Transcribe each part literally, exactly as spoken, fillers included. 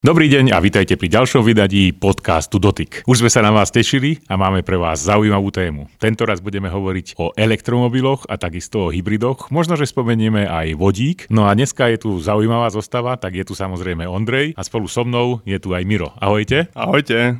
Dobrý deň a vítajte pri ďalšom vydaní podcastu Dotyk. Už sme sa na vás tešili a máme pre vás zaujímavú tému. Tento raz budeme hovoriť o elektromobiloch a takisto o hybridoch. Možno, že spomenieme aj vodík. No a dneska je tu zaujímavá zostava, tak je tu samozrejme Ondrej a spolu so mnou je tu aj Miro. Ahojte. Ahojte.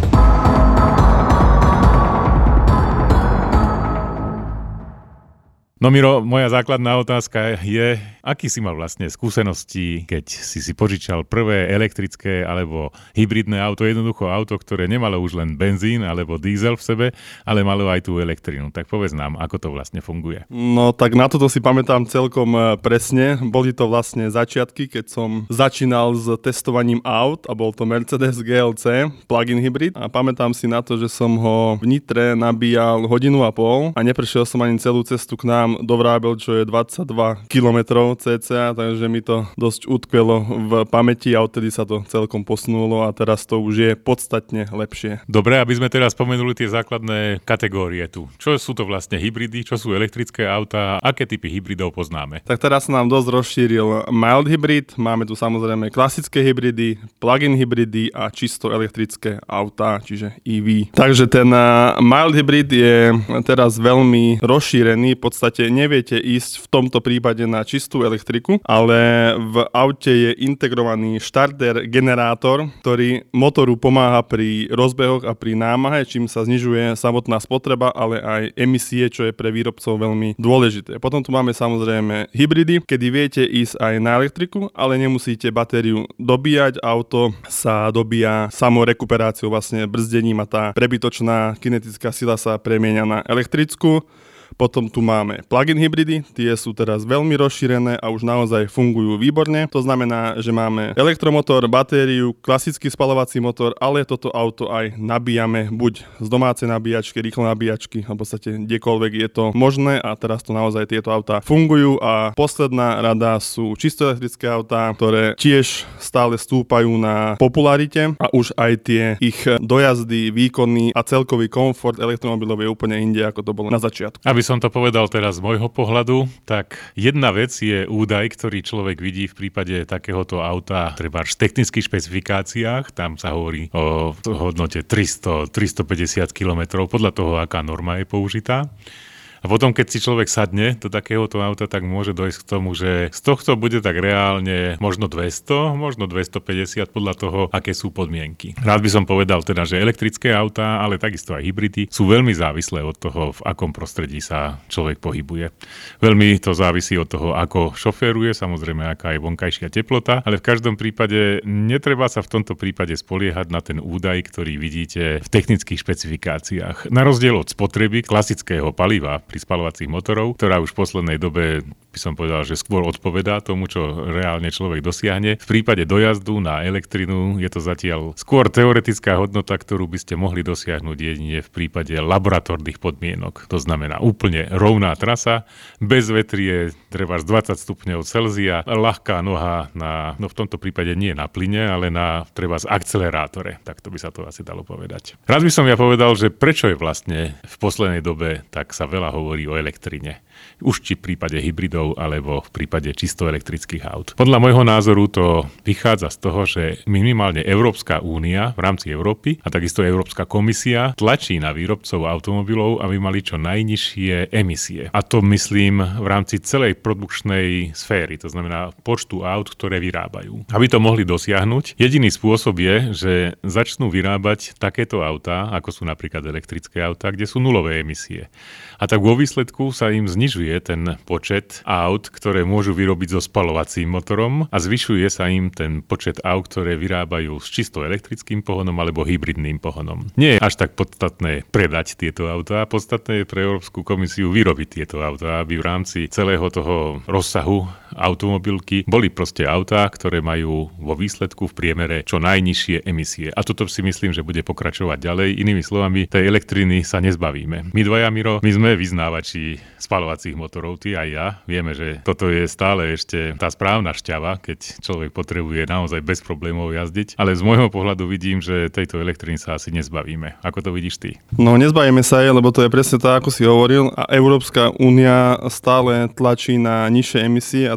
No Miro, moja základná otázka je, aký si mal vlastne skúsenosti, keď si si požičal prvé elektrické alebo hybridné auto, jednoducho auto, ktoré nemalo už len benzín alebo diesel v sebe, ale malo aj tú elektrinu. Tak povedz nám, ako to vlastne funguje. No tak na toto si pamätám celkom presne. Boli to vlastne začiatky, keď som začínal s testovaním aut a bol to Mercedes gé el cé plug-in hybrid a pamätám si na to, že som ho v Nitre nabíjal hodinu a pol a neprešiel som ani celú cestu k nám do Vrábel, čo je dvadsaťdva kilometrov cca, takže mi to dosť utkvelo v pamäti a odtedy sa to celkom posunulo a teraz to už je podstatne lepšie. Dobre, aby sme teraz spomenuli tie základné kategórie tu. Čo sú to vlastne hybridy, čo sú elektrické autá, aké typy hybridov poznáme? Tak teraz sa nám dosť rozšíril mild hybrid, máme tu samozrejme klasické hybridy, plug-in hybridy a čisto elektrické autá, čiže í ví. Takže ten mild hybrid je teraz veľmi rozšírený, v podstate neviete ísť v tomto prípade na čistú elektriku, ale v aute je integrovaný štarter generátor, ktorý motoru pomáha pri rozbehoch a pri námahe, čím sa znižuje samotná spotreba, ale aj emisie, čo je pre výrobcov veľmi dôležité. Potom tu máme samozrejme hybridy, kedy viete ísť aj na elektriku, ale nemusíte batériu dobíjať, auto sa dobíja samorekuperáciou, vlastne brzdením a tá prebytočná kinetická sila sa premieňa na elektrickú. Potom tu máme plug-in hybridy, tie sú teraz veľmi rozšírené a už naozaj fungujú výborne. To znamená, že máme elektromotor, batériu, klasický spaľovací motor, ale toto auto aj nabíjame buď z domácej nabíjačky, rýchlo nabíjačky, v podstate kdekoľvek je to možné a teraz to naozaj tieto autá fungujú a posledná rada sú čisto elektrické autá, ktoré tiež stále stúpajú na popularite a už aj tie ich dojazdy, výkony a celkový komfort elektromobilov je úplne inde, ako to bolo na začiatku. Aby som to povedal teraz z môjho pohľadu, tak jedna vec je údaj, ktorý človek vidí v prípade takéhoto auta, treba v technických špecifikáciách, tam sa hovorí o hodnote tristo až tristopäťdesiat kilometrov, podľa toho, aká norma je použitá. A potom, keď si človek sadne do takéhoto auta, tak môže dojsť k tomu, že z tohto bude tak reálne možno dvesto, možno dvestopäťdesiat podľa toho, aké sú podmienky. Rád by som povedal teda, že elektrické autá, ale takisto aj hybridy sú veľmi závislé od toho, v akom prostredí sa človek pohybuje. Veľmi to závisí od toho, ako šoféruje, samozrejme, aká je vonkajšia teplota, ale v každom prípade netreba sa v tomto prípade spoliehať na ten údaj, ktorý vidíte v technických špecifikáciách. Na rozdiel od spotreby klasického paliva pri spaľovacích motorov, ktorá už v poslednej dobe, by som povedal, že skôr odpovedá tomu, čo reálne človek dosiahne. V prípade dojazdu na elektrinu je to zatiaľ skôr teoretická hodnota, ktorú by ste mohli dosiahnuť jedine v prípade laboratórnych podmienok. To znamená úplne rovná trasa, bez vetrie, treba dvadsať stupňov Celzia, ľahká noha na, no v tomto prípade nie na plyne, ale na treba z akcelerátore. Tak to by sa to asi dalo povedať. Rád by som ja povedal, že prečo je vlastne v poslednej dobe tak sa veľa hovorí o elektrine. Už či v prípade hybridov, alebo v prípade čisto elektrických aut. Podľa môjho názoru to vychádza z toho, že minimálne Európska únia v rámci Európy a takisto Európska komisia tlačí na výrobcov automobilov, aby mali čo najnižšie emisie. A to myslím v rámci celej produkčnej sféry, to znamená počtu aut, ktoré vyrábajú. Aby to mohli dosiahnuť, jediný spôsob je, že začnú vyrábať takéto autá, ako sú napríklad elektrické autá, kde sú nulové emisie. A tak vo výsledku sa im znižuje ten počet aut, ktoré môžu vyrobiť so spaľovacím motorom a zvyšuje sa im ten počet aut, ktoré vyrábajú s čisto elektrickým pohonom alebo hybridným pohonom. Nie je až tak podstatné predať tieto autá, podstatné je pre Európsku komisiu vyrobiť tieto autá, aby v rámci celého toho rozsahu automobilky boli proste autá, ktoré majú vo výsledku v priemere čo najnižšie emisie. A toto si myslím, že bude pokračovať ďalej. Inými slovami, tej elektriny sa nezbavíme. My dvaja, Miro, my sme vyznávači spaľovacích motorov, ty aj ja. Vieme, že toto je stále ešte tá správna šťava, keď človek potrebuje naozaj bez problémov jazdiť. Ale z môjho pohľadu vidím, že tejto elektriny sa asi nezbavíme. Ako to vidíš ty? No nezbavíme sa jej, lebo to je presne tak, ako si hovoril. A Európska únia stále tlačí na nižšie emisie a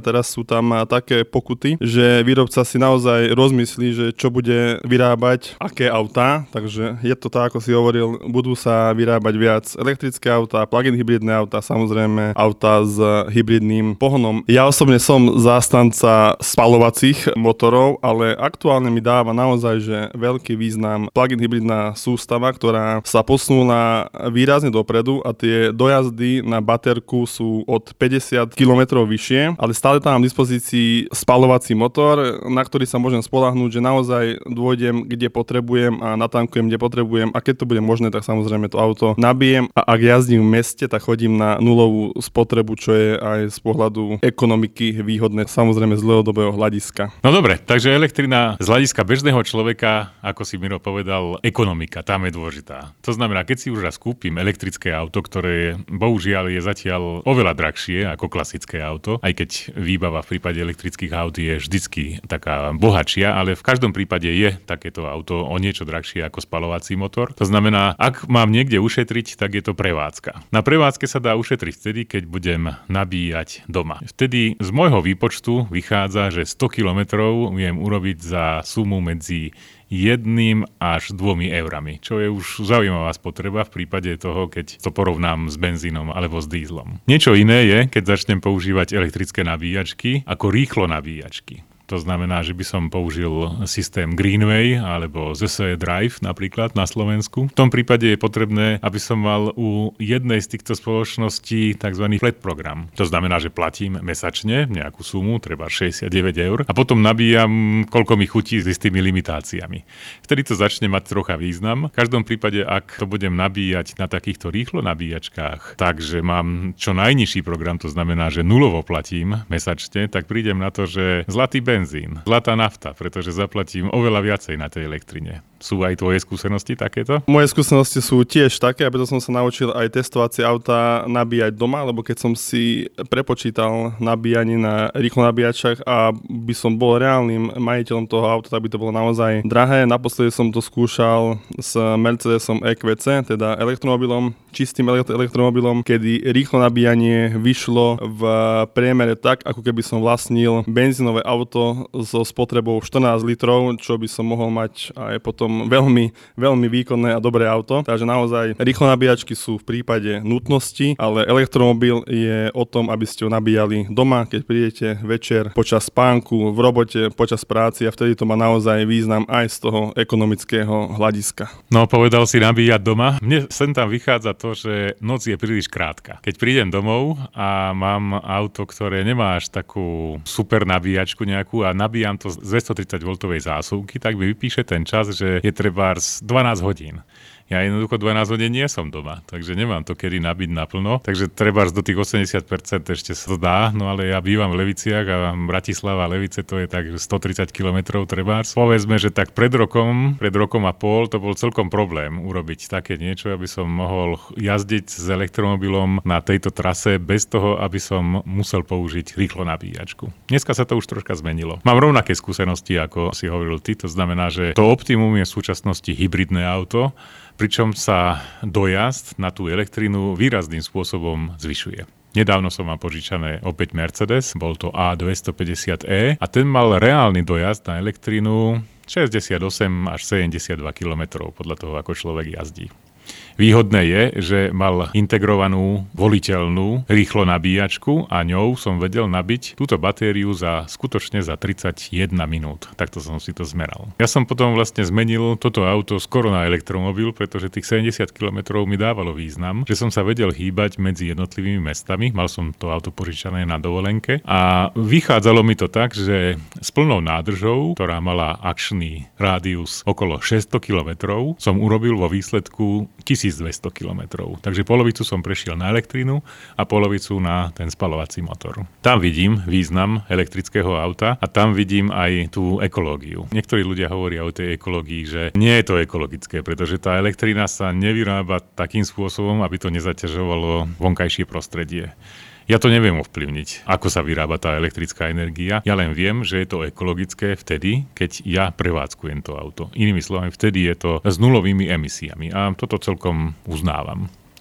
teraz sú tam také pokuty, že výrobca si naozaj rozmyslí, že čo bude vyrábať, aké autá, takže je to tak, ako si hovoril, budú sa vyrábať viac elektrické autá, plug-in hybridné autá, samozrejme autá s hybridným pohonom. Ja osobne som zástanca spaľovacích motorov, ale aktuálne mi dáva naozaj, že veľký význam plug-in hybridná sústava, ktorá sa posunula výrazne dopredu a tie dojazdy na baterku sú od päťdesiat kilometrov vyššie, ale stále tam mám v dispozícii spaľovací motor, na ktorý sa môžem spoľahnúť, že naozaj dôjdem, kde potrebujem a natankujem, kde potrebujem a keď to bude možné, tak samozrejme to auto nabijem a ak jazdím v meste, tak chodím na nulovú spotrebu, čo je aj z pohľadu ekonomiky výhodné, samozrejme z dlhodobého hľadiska. No dobre, takže elektrina z hľadiska bežného človeka, ako si Miro povedal, ekonomika, tam je dôležitá. To znamená, keď si už raz kúpim elektrické auto, ktoré bohužiaľ je zatiaľ oveľa drahšie ako klasické auto, aj keď výbava v prípade elektrických aut je vždycky taká bohatšia, ale v každom prípade je takéto auto o niečo drahšie ako spaľovací motor. To znamená, ak mám niekde ušetriť, tak je to prevádzka. Na prevádzke sa dá ušetriť vtedy, keď budem nabíjať doma. Vtedy z môjho výpočtu vychádza, že sto kilometrov viem urobiť za sumu medzi jedným až dvomi eurami, čo je už zaujímavá spotreba v prípade toho, keď to porovnám s benzínom alebo s dízlom. Niečo iné je, keď začnem používať elektrické nabíjačky ako rýchlo nabíjačky. To znamená, že by som použil systém Greenway alebo zet es é Drive napríklad na Slovensku. V tom prípade je potrebné, aby som mal u jednej z týchto spoločností tzv. Flat program. To znamená, že platím mesačne nejakú sumu, treba šesťdesiatdeväť eur a potom nabíjam, koľko mi chutí s istými limitáciami. Vtedy to začne mať trocha význam. V každom prípade, ak to budem nabíjať na takýchto rýchlo nabíjačkách, takže mám čo najnižší program, to znamená, že nulovo platím mesačne, tak prídem na to, že zlatý benzín, zlatá nafta, pretože zaplatím oveľa viacej na tej elektrine. Sú aj tvoje skúsenosti takéto? Moje skúsenosti sú tiež také, aby to som sa naučil aj testovacie autá nabíjať doma, lebo keď som si prepočítal nabíjanie na rýchlo nabíjačach a by som bol reálnym majiteľom toho auta, tak by to bolo naozaj drahé. Naposledy som to skúšal s Mercedesom é kvé cé, teda elektromobilom, čistým elektromobilom, kedy rýchlo nabíjanie vyšlo v priemere tak, ako keby som vlastnil benzínové auto so spotrebou štrnásť litrov, čo by som mohol mať aj potom veľmi, veľmi výkonné a dobré auto. Takže naozaj rýchlo nabíjačky sú v prípade nutnosti, ale elektromobil je o tom, aby ste ho nabíjali doma, keď prídete večer počas spánku, v robote, počas práci a vtedy to má naozaj význam aj z toho ekonomického hľadiska. No, povedal si nabíjať doma. Mne sem tam vychádza to, že noc je príliš krátka. Keď prídem domov a mám auto, ktoré nemá až takú super nabíjačku nejakú a nabíjam to z dvestotridsať voltovej zásuvky, tak mi vypíše ten čas, že je trebárs dvanásť hodín. Ja jednoducho dvanásť hodín nie som doma, takže nemám to kedy nabiť naplno. Takže trebárs do tých osemdesiat percent ešte sa to dá, no ale ja bývam v Leviciach a Bratislava Levice to je tak stotridsať kilometrov trebárs. Povedzme, že tak pred rokom, pred rokom a pol to bol celkom problém urobiť také niečo, aby som mohol jazdiť s elektromobilom na tejto trase bez toho, aby som musel použiť rýchlo nabíjačku. Dneska sa to už troška zmenilo. Mám rovnaké skúsenosti, ako si hovoril ty, to znamená, že to optimum je v súčasnosti hybridné auto, pričom sa dojazd na tú elektrínu výrazným spôsobom zvyšuje. Nedávno som mal požičané opäť Mercedes, bol to á dvestopäťdesiat é a ten mal reálny dojazd na elektrínu šesťdesiatosem až sedemdesiatdva kilometrov podľa toho, ako človek jazdí. Výhodné je, že mal integrovanú voliteľnú rýchlo nabíjačku a ňou som vedel nabiť túto batériu za skutočne za tridsaťjeden minút. Takto som si to zmeral. Ja som potom vlastne zmenil toto auto skoro na elektromobil, pretože tých sedemdesiat kilometrov mi dávalo význam, že som sa vedel hýbať medzi jednotlivými mestami. Mal som to auto požičané na dovolenke a vychádzalo mi to tak, že s plnou nádržou, ktorá mala akčný rádius okolo šesťsto kilometrov, som urobil vo výsledku tisícdvesto kilometrov. Takže polovicu som prešiel na elektrínu a polovicu na ten spaľovací motor. Tam vidím význam elektrického auta a tam vidím aj tú ekológiu. Niektorí ľudia hovoria o tej ekológii, že nie je to ekologické, pretože tá elektrína sa nevyrába takým spôsobom, aby to nezaťažovalo vonkajšie prostredie. Ja to neviem ovplyvniť, ako sa vyrába tá elektrická energia. Ja len viem, že je to ekologické vtedy, keď ja prevádzkujem to auto. Inými slovami, vtedy je to s nulovými emisiami a toto celkom uznávam.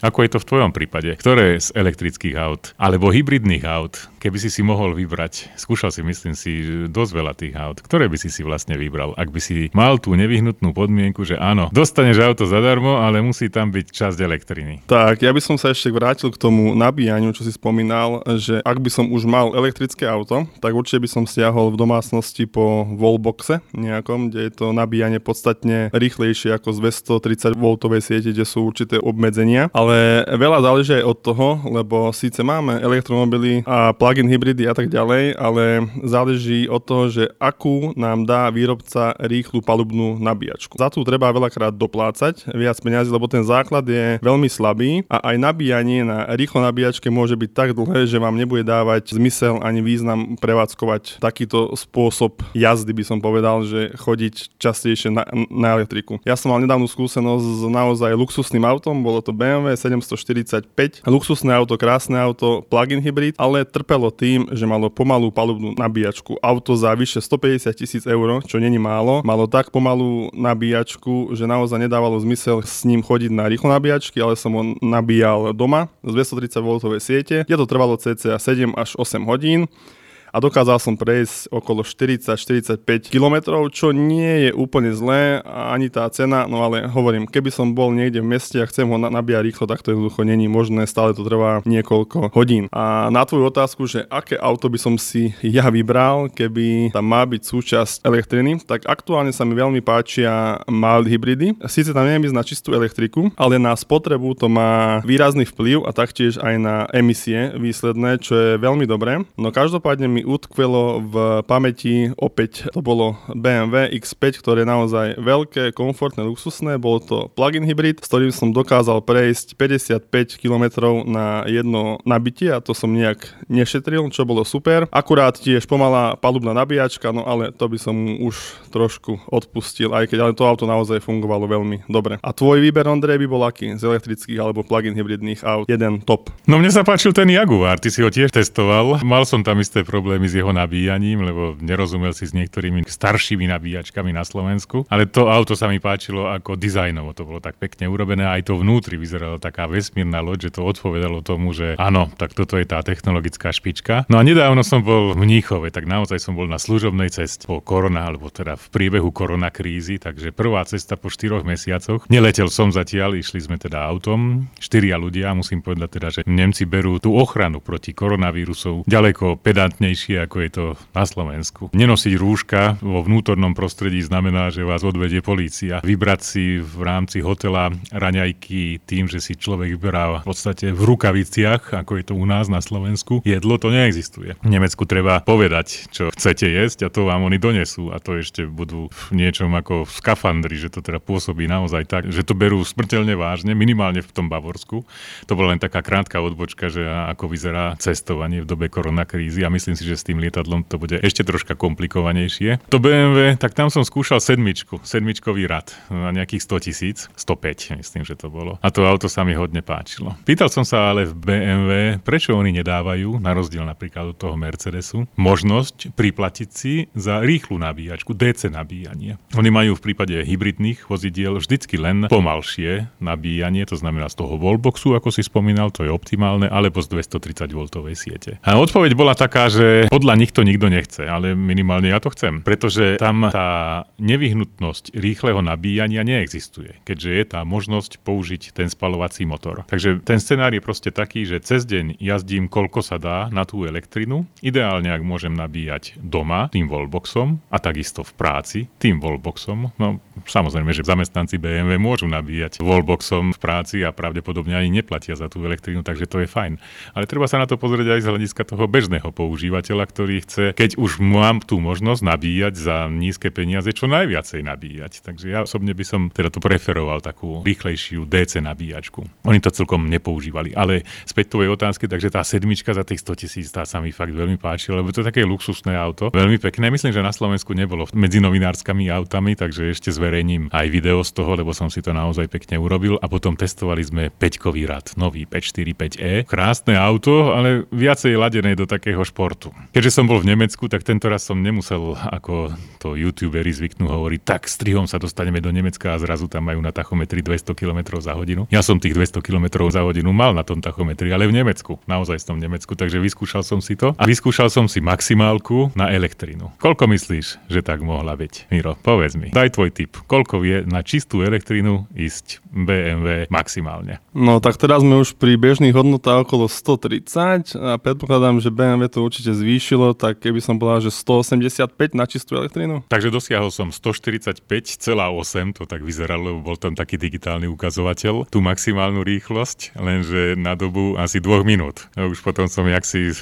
Ako je to v tvojom prípade? Ktoré z elektrických aut alebo hybridných aut, keby si si mohol vybrať, skúšal si, myslím si, dosť veľa tých aut, ktoré by si si vlastne vybral, ak by si mal tú nevyhnutnú podmienku, že áno, dostaneš auto zadarmo, ale musí tam byť časť elektriny. Tak, ja by som sa ešte vrátil k tomu nabíjaniu, čo si spomínal, že ak by som už mal elektrické auto, tak určite by som stiahol v domácnosti po wallboxe nejakom, kde je to nabíjanie podstatne rýchlejšie ako z dvestotridsať voltovej siete, kde sú určité obmedzenia, ale veľa záleží aj od toho, lebo síce máme elektromobily a plug-in hybridy a tak ďalej, ale záleží od toho, že akú nám dá výrobca rýchlu palubnú nabíjačku. Za tú treba veľakrát doplácať viac peniazy, lebo ten základ je veľmi slabý a aj nabíjanie na rýchlo nabíjačke môže byť tak dlhé, že vám nebude dávať zmysel ani význam prevádzkovať takýto spôsob jazdy, by som povedal, že chodiť častejšie na, na elektriku. Ja som mal nedávnu skúsenosť s naozaj luxusným autom, bolo to bé em vé sedemstoštyridsaťpäť, luxusné auto, krásne auto, plug-in hybrid, ale trpelo tým, že malo pomalú palubnú nabíjačku. Auto za vyše stopäťdesiat tisíc eur, čo není málo, malo tak pomalú nabíjačku, že naozaj nedávalo zmysel s ním chodiť na rýchlo nabíjačky, ale som ho nabíjal doma z dvestotridsať voltovej siete. Je to trvalo cca sedem až osem hodín. A dokázal som prejsť okolo štyridsať až štyridsaťpäť kilometrov, čo nie je úplne zlé, ani tá cena, no ale hovorím, keby som bol niekde v meste a chcem ho nabíjať rýchlo, tak to jednoducho není možné, stále to trvá niekoľko hodín. A na tvoju otázku, že aké auto by som si ja vybral, keby tam má byť súčasť elektriny, tak aktuálne sa mi veľmi páčia mild hybridy. Síce tam neviem ísť na čistú elektriku, ale na spotrebu to má výrazný vplyv a taktiež aj na emisie výsledné, čo je veľmi dobré. No každopádne mi utkvelo v pamäti opäť to bolo bé em vé iks päť, ktoré je naozaj veľké, komfortné, luxusné. Bolo to plug-in hybrid, s ktorým som dokázal prejsť päťdesiatpäť kilometrov na jedno nabitie a to som nejak nešetril, čo bolo super. Akurát tiež pomalá palubná nabíjačka, no ale to by som mu už trošku odpustil, aj keď ale to auto naozaj fungovalo veľmi dobre. A tvoj výber, Ondrej, by bol aký? Z elektrických alebo plug-in hybridných aut? Jeden top. No mne sa páčil ten Jaguar, ty si ho tiež testoval. Mal som tam isté problémy s jeho nabíjaním, lebo nerozumel si s niektorými staršími nabíjačkami na Slovensku, ale to auto sa mi páčilo ako dizajnovo, to bolo tak pekne urobené, aj to vnútri vyzeralo taká vesmírna loď, že to odpovedalo tomu, že áno, tak toto je tá technologická špička. No a nedávno som bol v Mníchove, tak naozaj som bol na služobnej ceste po korona, alebo teda v priebehu koronakrízy, takže prvá cesta po štyroch mesiacoch. Neletel som zatiaľ, išli sme teda autom, štyria ľudia, musím povedať teda, že Nemci berú tú ochranu proti koronavírusu ďaleko pedantnejšie, ako je to na Slovensku. Nenosiť rúška vo vnútornom prostredí znamená, že vás odvedie polícia. Vybrať si v rámci hotela raňajky tým, že si človek vyberá v podstate v rukaviciach, ako je to u nás na Slovensku, jedlo to neexistuje. V Nemecku treba povedať, čo chcete jesť a to vám oni donesú a to ešte budú v niečom ako v skafandri, že to teda pôsobí naozaj tak, že to berú smrteľne vážne, minimálne v tom Bavorsku. To bola len taká krátka odbočka, že ako vyzerá cestovanie v dobe koronakrízy a myslím si, že s tým lietadlom to bude ešte troška komplikovanejšie. To bé em vé, tak tam som skúšal sedmičku, sedmičkový rad na nejakých sto tisíc, stopäť myslím, že to bolo. A to auto sa mi hodne páčilo. Pýtal som sa ale v bé em vé, prečo oni nedávajú, na rozdiel napríklad od toho Mercedesu, možnosť priplatiť si za rýchlu nabíjačku, dé cé nabíjanie. Oni majú v prípade hybridných vozidiel vždycky len pomalšie nabíjanie, to znamená z toho wallboxu, ako si spomínal, to je optimálne, alebo z dvestotridsať voltovej siete. A odpoveď bola taká, že podľa nich to nikto nechce, ale minimálne ja to chcem, pretože tam tá nevyhnutnosť rýchleho nabíjania neexistuje, keďže je tá možnosť použiť ten spaľovací motor. Takže ten scenár je proste taký, že cez deň jazdím koľko sa dá na tú elektrinu, ideálne ak môžem nabíjať doma tým wallboxom a takisto v práci tým wallboxom. No samozrejme, že zamestnanci bé em vé môžu nabíjať wallboxom v práci a pravdepodobne ani neplatia za tú elektrínu, takže to je fajn. Ale treba sa na to pozrieť aj z hľadiska toho bežného používateľa, ktorý chce, keď už mám tú možnosť nabíjať za nízke peniaze, čo najviacej nabíjať. Takže ja osobne by som teda to preferoval takú rýchlejšiu dé cé nabíjačku. Oni to celkom nepoužívali, ale späť tvojej otázky, takže tá sedmička za tých sto tisíc, tá sa mi fakt veľmi páčila, lebo to je také luxusné auto, veľmi pekné. Myslím, že na Slovensku nebolo medzi novinárskymi autami, takže ešte zverejním aj video z toho, lebo som si to naozaj pekne urobil a potom testovali sme päťkový rad, nový päť štyri päť é. Krásne auto, ale viacej ladené do takého športu. autu. Keďže som bol v Nemecku, tak tento raz som nemusel, ako to youtuberi zvyknú hovoriť, tak strihom sa dostaneme do Nemecka a zrazu tam majú na tachometri dvesto kilometrov za hodinu. Ja som tých dvesto kilometrov za hodinu mal na tom tachometri, ale v Nemecku. Naozaj som v Nemecku, takže vyskúšal som si to a vyskúšal som si maximálku na elektrinu. Koľko myslíš, že tak mohla byť? Miro, povedz mi. Daj tvoj tip. Koľko vie na čistú elektrinu ísť bé em vé maximálne? No tak teraz sme už pri bežných hodnotách okolo stotridsať a predpokladám, že bé em vé to určite zvýšilo, tak keby som povedal, že stoosemdesiatpäť na čistú elektrinu. Takže dosiahol som stoštyridsaťpäť celá osem, to tak vyzeralo, lebo bol tam taký digitálny ukazovateľ, tú maximálnu rýchlosť, lenže na dobu asi dvoch minút. No už potom som jaksi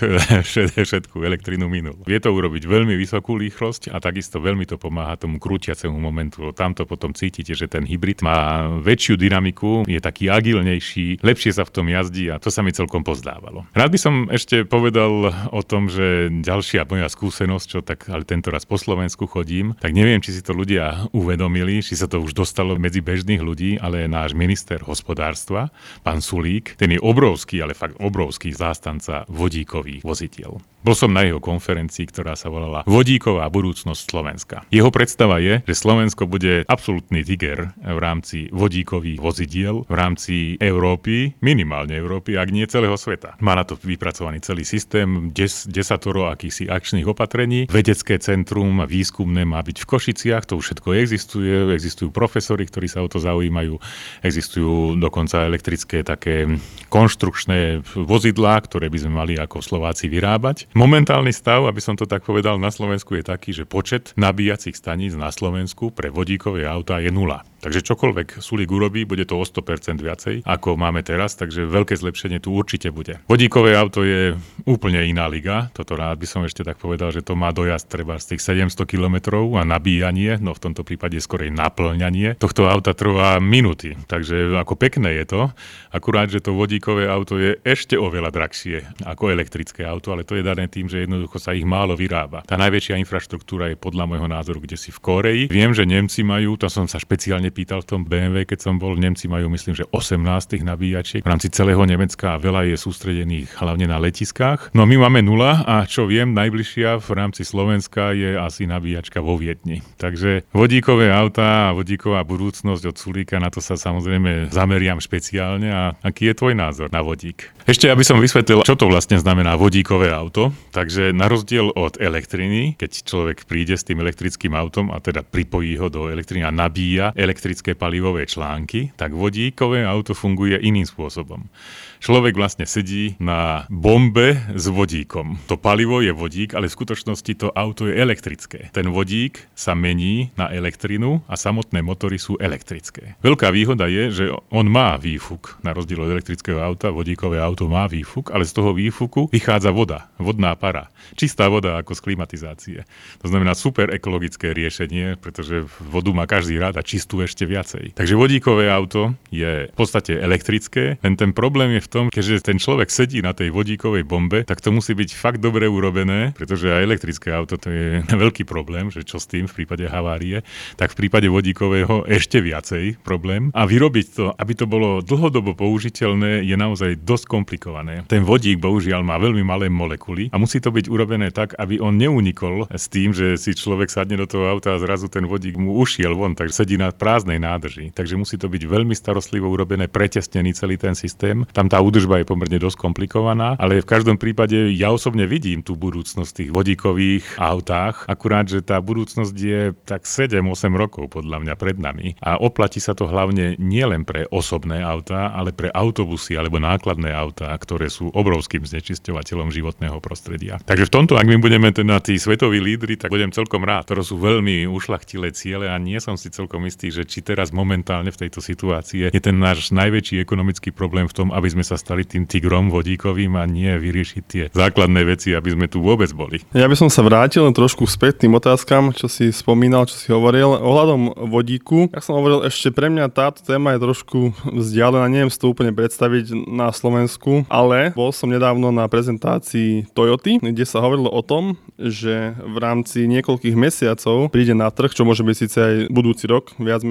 všetku elektrinu minul. Vie to urobiť veľmi vysokú rýchlosť a takisto veľmi to pomáha tomu krútiacemu momentu. Tamto potom cítite, že ten hybrid má väčšiu dynamiku, je taký agilnejší, lepšie sa v tom jazdí a to sa mi celkom pozdávalo. Rád by som ešte povedal o tom, že ďalšia moja skúsenosť, čo tak ale tento raz po Slovensku chodím, tak neviem, či si to ľudia uvedomili, či sa to už dostalo medzi bežných ľudí, ale náš minister hospodárstva, pán Sulík, ten je obrovský, ale fakt obrovský zástanca vodíkových vozidiel. Bol som na jeho konferencii, ktorá sa volala Vodíková budúcnosť Slovenska. Jeho predstava je, že Slovensko bude absolútny tiger v rámci vodíkových vozidiel, v rámci Európy, minimálne Európy, ak nie celého sveta. Má na to vypracovaný celý systém, des, desatoro akýchsi akčných opatrení. Vedecké centrum výskumné má byť v Košiciach, to už všetko existuje, existujú profesori, ktorí sa o to zaujímajú, existujú dokonca elektrické také konštrukčné vozidlá, ktoré by sme mali ako Slováci vyrábať. Momentálny stav, aby som to tak povedal, na Slovensku je taký, že počet nabíjacích staníc na Slovensku pre vodíkové autá je nula. Takže čokoľvek Sulík urobí, bude to o sto percent viacej, ako máme teraz, takže veľké zlepšenie tu určite bude. Vodíkové auto je úplne iná liga, toto rád by som ešte tak povedal, že to má dojazd treba z tých sedemsto kilometrov a nabíjanie, no v tomto prípade skorej naplňanie tohto auta trvá minúty, takže ako pekné je to, akurát, že to vodíkové auto je ešte oveľa drahšie ako elektrické auto, ale to je dané tým, že jednoducho sa ich málo vyrába. Tá najväčšia infraštruktúra je podľa môjho názoru kde si v Kórei. Viem, že Nemci majú, to som sa špeciálne pýtal v tom bé em vé, keď som bol, Nemci majú myslím, že osemnásť nabíjačiek v rámci celého Nemecka a veľa je sústredených hlavne na letiskách. No my máme nula a čo viem, najbližšia v rámci Slovenska je asi nabíjačka vo Viedni. Takže vodíkové autá a vodíková budúcnosť od Sulíka, na to sa samozrejme zameriam špeciálne a aký je tvoj názor na vodík? Ešte aby som vysvetlil, čo to vlastne znamená vodíkové auto. Takže na rozdiel od elektriny, keď človek príde s tým elektrickým autom a teda pripojí ho do elektriny a nabíja elektrické palivové články, tak vodíkové auto funguje iným spôsobom. Človek vlastne sedí na bombe s vodíkom. To palivo je vodík, ale v skutočnosti to auto je elektrické. Ten vodík sa mení na elektrinu a samotné motory sú elektrické. Veľká výhoda je, že on má výfuk. Na rozdiel od elektrického auta, vodíkové auto má výfuk, ale z toho výfuku vychádza voda, vodná para. Čistá voda ako z klimatizácie. To znamená super ekologické riešenie, pretože vodu má každý rád a čistú ešte viacej. Takže vodíkové auto je v podstate elektrické, len ten problém je v tom, keďže ten človek sedí na tej vodíkovej bombe, tak to musí byť fakt dobre urobené, pretože aj elektrické auto to je veľký problém, že čo s tým v prípade havárie, tak v prípade vodíkového ešte viacej problém. A vyrobiť to, aby to bolo dlhodobo použiteľné, je naozaj dosť komplikované. Ten vodík bohužiaľ má veľmi malé molekuly a musí to byť urobené tak, aby on neunikol s tým, že si človek sadne do toho auta a zrazu ten vodík mu ušiel von, takže sedí na prázdnej nádrži. Takže musí to byť veľmi starostlivo urobené, pretesnený celý ten systém. Tam tá údržba je pomerne dosť komplikovaná, ale v každom prípade ja osobne vidím tú budúcnosť v tých vodíkových autách, akurát, že tá budúcnosť je tak sedem osem rokov podľa mňa pred nami a oplatí sa to hlavne nielen pre osobné autá, ale pre autobusy alebo nákladné autá, ktoré sú obrovským znečisťovateľom životného prostredia. Takže v tomto, ak my budeme teda tí svetoví lídri, tak budem celkom rád. To sú veľmi ušľachtilé ciele a nie som si celkom istý, že či teraz momentálne v tejto situácii je ten náš najväčší ekonomický problém v tom, aby sme sa stali tým tigrom vodíkovým a nie vyriešiť tie základné veci, aby sme tu vôbec boli. Ja by som sa vrátil len trošku späť tým otázkam, čo si spomínal, čo si hovoril. Ohľadom vodíku, jak som hovoril, ešte pre mňa táto téma je trošku vzdialená, neviem si to úplne predstaviť na Slovensku, ale bol som nedávno na prezentácii Toyoty, kde sa hovorilo o tom, že v rámci niekoľkých mesiacov príde na trh, čo môže byť síce aj budúci rok, viac menej,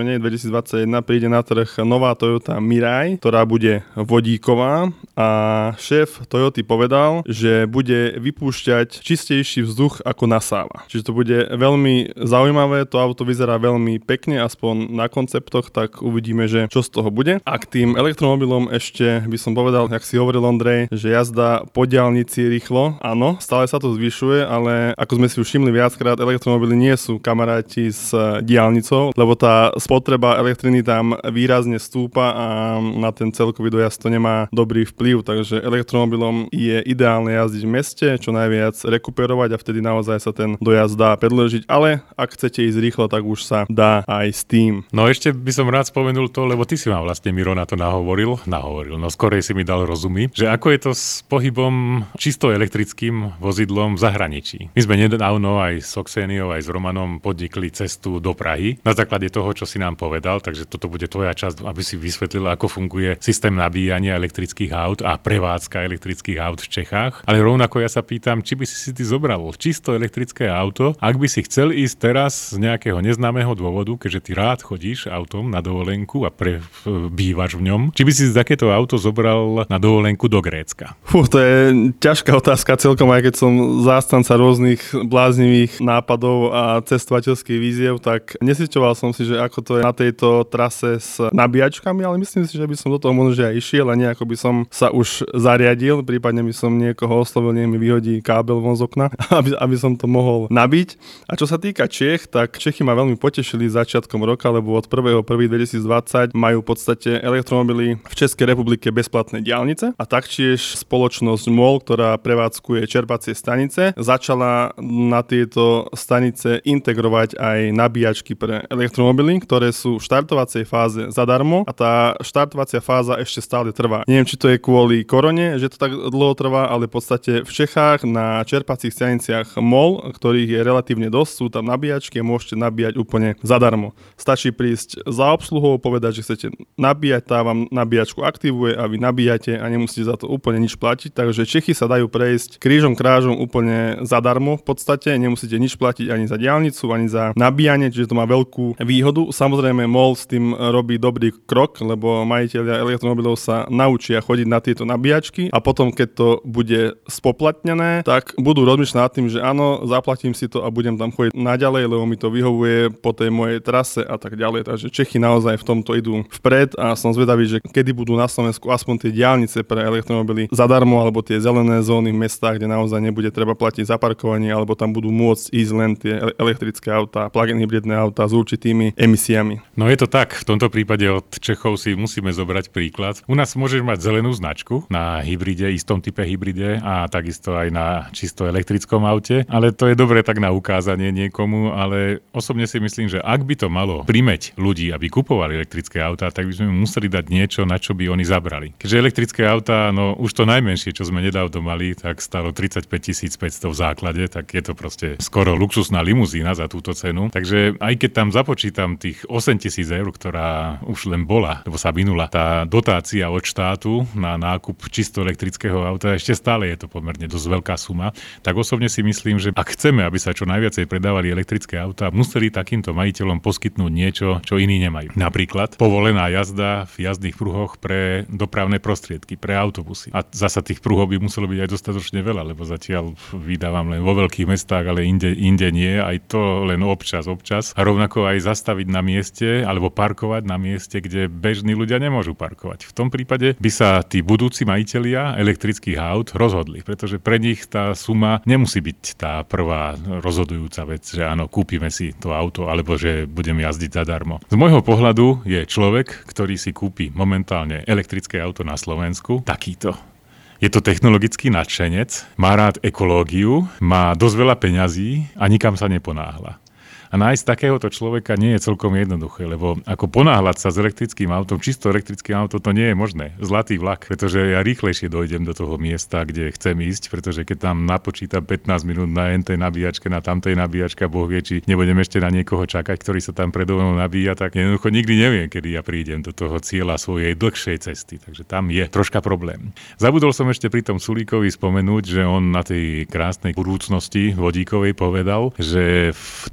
sezóne dvetisícdvadsaťjeden príde na trh nová Toyota Mirai, ktorá bude vodíková a šéf Toyoty povedal, že bude vypúšťať čistejší vzduch ako nasáva. Čiže to bude veľmi zaujímavé, to auto vyzerá veľmi pekne, aspoň na konceptoch, tak uvidíme, že čo z toho bude. A k tým elektromobilom ešte by som povedal, jak si hovoril Ondrej, že jazda po diaľnici rýchlo, áno, stále sa to zvyšuje, ale ako sme si už všimli viackrát, elektromobily nie sú kamaráti s diaľnicou, lebo tá spotreba elektriny tam výrazne stúpa a na ten celkový dojazd to nemá dobrý vplyv, takže elektromobilom je ideálne jazdiť v meste, čo najviac rekuperovať a vtedy naozaj sa ten dojazd dá predĺžiť, ale ak chcete ísť rýchlo, tak už sa dá aj s tým. No ešte by som rád spomenul to, lebo ty si ma vlastne, Miro, na to nahovoril, nahovoril, no skorej si mi dal rozumy, že ako je to s pohybom čisto elektrickým vozidlom v zahraničí. My sme nedávno aj s Oxéniou, aj s Romanom podnikli cestu do Prahy na základe toho, čo si nám povedal, takže toto bude tvoja časť, aby si vysvetlila, ako funguje systém nabíjania elektrických aut a prevádzka elektrických aut v Čechách. Ale rovnako ja sa pýtam, či by si si ty zobral čisto elektrické auto, ak by si chcel ísť teraz z nejakého neznámeho dôvodu, keďže ty rád chodíš autom na dovolenku a pre, bývaš v ňom, či by si takéto auto zobral na dovolenku do Grécka? Fú, to je ťažká otázka celkom, aj keď som zástanca rôznych bláznivých nápadov a cestovateľských víziev, tak nesľuďoval som si, že ako to je na tejto trase s nabíjačkami, ale myslím si, že by som do toho možno aj išiel a nejako by som sa už zariadil, prípadne by som niekoho oslovil, nech mi vyhodí kábel von z okna, aby, aby som to mohol nabiť. A čo sa týka Čech, tak Čechy ma veľmi potešili začiatkom roka, lebo od prvého prvého dvetisícdvadsať majú v podstate elektromobily v Českej republike bezplatné diaľnice a taktiež spoločnosť MOL, ktorá prevádzkuje čerpacie stanice, začala na tieto stanice integrovať aj nabíjačky pre elektromobily, ktoré sú v štartovacej fáze zadarmo a tá štartovacia fáza ešte stále trvá. Neviem, či to je kvôli korone, že to tak dlho trvá, ale v podstate v Čechách na čerpacích staniciach MOL, ktorých je relatívne dosť, sú tam nabíjačky a môžete nabíjať úplne zadarmo. Stačí prísť za obsluhou, povedať, že chcete nabíjať, tá vám nabíjačku aktivuje a vy nabíjate a nemusíte za to úplne nič platiť, takže Čechy sa dajú prejsť krížom krážom úplne zadarmo v podstate, nemusíte nič platiť ani za diaľnicu, ani za nabíjanie, čiže to má veľkú výhodu. Samozrejme MOL s tým robí dobrý krok, lebo majitelia elektromobilov sa naučia chodiť na tieto nabíjačky a potom, keď to bude spoplatnené, tak budú rozmýšľať nad tým, že áno, zaplatím si to a budem tam chodiť naďalej, lebo mi to vyhovuje po tej mojej trase a tak ďalej. Takže Čechy naozaj v tomto idú vpred a som zvedavý, že kedy budú na Slovensku aspoň tie diaľnice pre elektromobily zadarmo alebo tie zelené zóny v mestách, kde naozaj nebude treba platiť za parkovanie, alebo tam budú môcť ísť len tie elektrické autá, plug-in hybridné autá s určitými emisiami. No je to tak, v tomto prípade od Čechov si musíme zobrať príklad. U nás môžeš mať zelenú značku na hybride, istom type hybride a takisto aj na čisto elektrickom aute, ale to je dobre tak na ukázanie niekomu, ale osobne si myslím, že ak by to malo primäť ľudí, aby kupovali elektrické autá, tak by sme museli dať niečo, na čo by oni zabrali. Keďže elektrické autá, no už to najmenšie, čo sme nedávno mali, tak stalo tridsaťpäť tisíc päťsto v základe, tak je to proste skoro luxusná limuzína za túto cenu. Takže aj keď tam započítam tých osem tisíc eur, ktorá už len bola, lebo sa minula tá dotácia od štátu na nákup čisto elektrického auta, ešte stále je to pomerne dosť veľká suma, tak osobne si myslím, že ak chceme, aby sa čo najviacej predávali elektrické autá, museli takýmto majiteľom poskytnúť niečo, čo iní nemajú. Napríklad povolená jazda v jazdných pruhoch pre dopravné prostriedky, pre autobusy. A zasa tých pruhov by muselo byť aj dostatočne veľa, lebo zatiaľ vydávam len vo veľkých mestách, ale inde, inde nie, aj to len občas, občas. A rovnako aj zastaviť na mieste, alebo parkovať na mieste, kde bežní ľudia nemôžu parkovať. V tom prípade by sa tí budúci majitelia elektrických aut rozhodli, pretože pre nich tá suma nemusí byť tá prvá rozhodujúca vec, že áno, kúpime si to auto, alebo že budem jazdiť zadarmo. Z môjho pohľadu je človek, ktorý si kúpi momentálne elektrické auto na Slovensku, takýto. Je to technologický nadšenec, má rád ekológiu, má dosť veľa peňazí a nikam sa neponáhla. A nájsť takéhoto človeka nie je celkom jednoduché, lebo ako ponáhľať sa s elektrickým autom, čisto elektrickým autom, to nie je možné. Zlatý vlak, pretože ja rýchlejšie dojdem do toho miesta, kde chcem ísť, pretože keď tam napočítam pätnásť minút na tej nabíjačke, na tamtej nabíjačke, Boh vie, či nebudem ešte na niekoho čakať, ktorý sa tam predo mnou nabíja, tak jednoducho nikdy neviem, kedy ja prídem do toho cieľa svojej dlhšej cesty. Takže tam je troška problém. Zabudol som ešte pri tom Sulíkovi spomenúť, že on na tej krásnej budúcnosti vodíkovej povedal, že v budúcom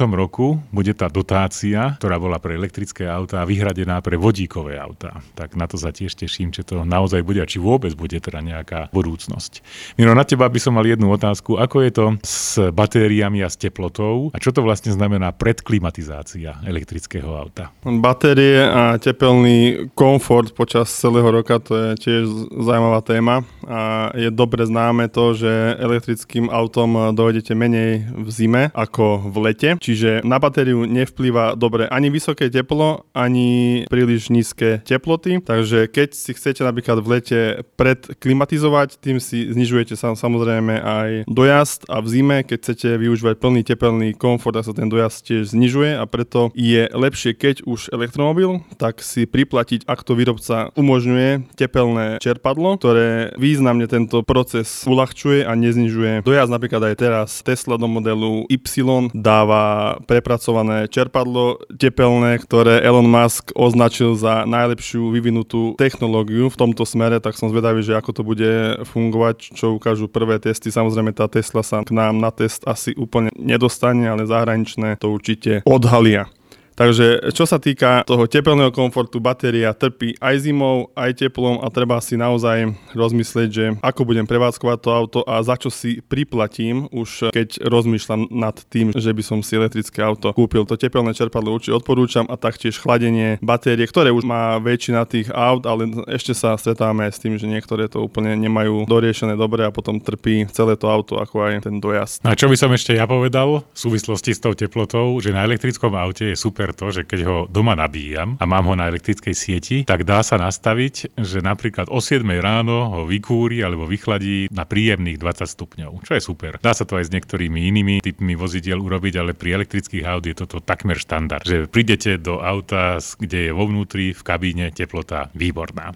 budúcom roku bude tá dotácia, ktorá bola pre elektrické autá, vyhradená pre vodíkové autá. Tak na to sa tiež teším, či to naozaj bude a či vôbec bude teda nejaká budúcnosť. Miro, na teba by som mal jednu otázku. Ako je to s batériami a s teplotou a čo to vlastne znamená predklimatizácia elektrického auta? Batérie a tepelný komfort počas celého roka, to je tiež zaujímavá téma a je dobre známe to, že elektrickým autom dojdete menej v zime ako v lete, čiže na batériu nevplýva dobre ani vysoké teplo, ani príliš nízke teploty, takže keď si chcete napríklad v lete predklimatizovať, tým si znižujete sa samozrejme aj dojazd a v zime, keď chcete využívať plný tepelný komfort, tak sa ten dojazd tiež znižuje a preto je lepšie, keď už elektromobil, tak si priplatiť, ak to výrobca umožňuje, tepelné čerpadlo, ktoré významne tento proces uľahčuje a neznižuje dojazd. Napríklad aj teraz Tesla do modelu Y dáva prepracované čerpadlo tepelné, ktoré Elon Musk označil za najlepšiu vyvinutú technológiu v tomto smere, tak som zvedavý, že ako to bude fungovať, čo ukážu prvé testy. Samozrejme tá Tesla sa k nám na test asi úplne nedostane, ale zahraničné to určite odhalia. Takže čo sa týka toho tepelného komfortu, batéria trpí aj zimou, aj teplom a treba si naozaj rozmyslieť, že ako budem prevádzkovať to auto a za čo si priplatím, už keď rozmýšľam nad tým, že by som si elektrické auto kúpil. To tepelné čerpadlo určite odporúčam a taktiež chladenie batérie, ktoré už má väčšina tých aut, ale ešte sa stretávame s tým, že niektoré to úplne nemajú doriešené dobre a potom trpí celé to auto, ako aj ten dojazd. A čo by som ešte ja povedal v súvislosti s tou teplotou, že na elektrickom aute je super to, že keď ho doma nabíjam a mám ho na elektrickej sieti, tak dá sa nastaviť, že napríklad o siedmej ráno ho vykúri alebo vychladí na príjemných dvadsať stupňov, čo je super. Dá sa to aj s niektorými inými typmi vozidiel urobiť, ale pri elektrických aut je toto takmer štandard, že prídete do auta, kde je vo vnútri v kabíne teplota výborná.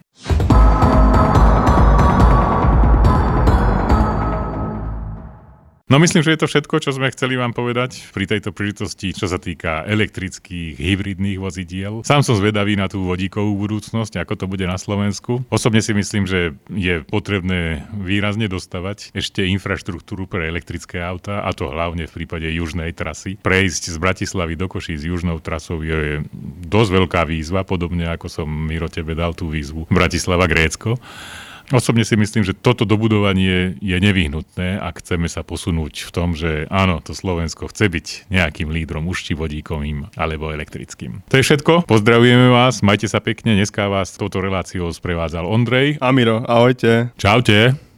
No myslím, že je to všetko, čo sme chceli vám povedať pri tejto príležitosti, čo sa týka elektrických, hybridných vozidiel. Sám som zvedavý na tú vodíkovú budúcnosť, ako to bude na Slovensku. Osobne si myslím, že je potrebné výrazne dostavať ešte infraštruktúru pre elektrické autá, a to hlavne v prípade južnej trasy. Prejsť z Bratislavy do Košíc južnou trasou je dosť veľká výzva, podobne ako som Miro tebe dal tú výzvu Bratislava-Grécko. Osobne si myslím, že toto dobudovanie je nevyhnutné, ak chceme sa posunúť v tom, že áno, to Slovensko chce byť nejakým lídrom, už či vodíkovým alebo elektrickým. To je všetko, pozdravujeme vás, majte sa pekne, dneska vás touto reláciou sprevádzal Ondrej. A Miro, ahojte. Čaute.